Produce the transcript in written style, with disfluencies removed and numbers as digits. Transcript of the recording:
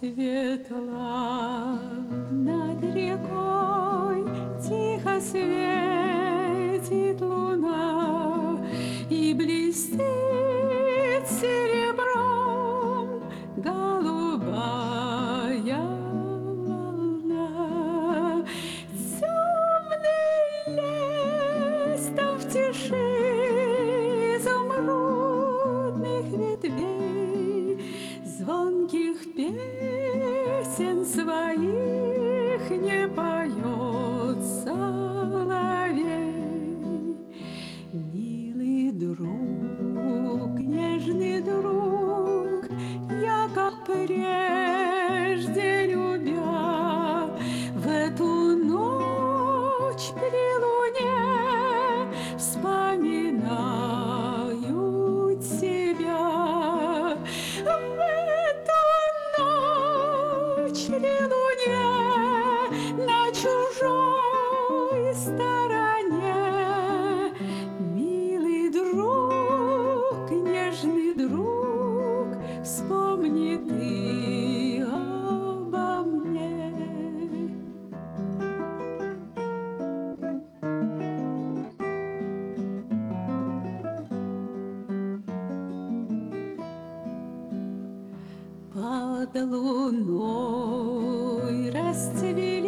светла над рекой тихо светит луна и блестит серебром голубая волна. Темный лес там в тиши изумрудных ветвей, звонких песен своих не поет соловей. Милый друг, нежный друг, я, как прежде любя, в эту ночь при луне вспоминаю тебя. В эту ночь при луне на чужой стороне, милый друг, нежный друг, вспомни ты обо мне. Под луной расцвели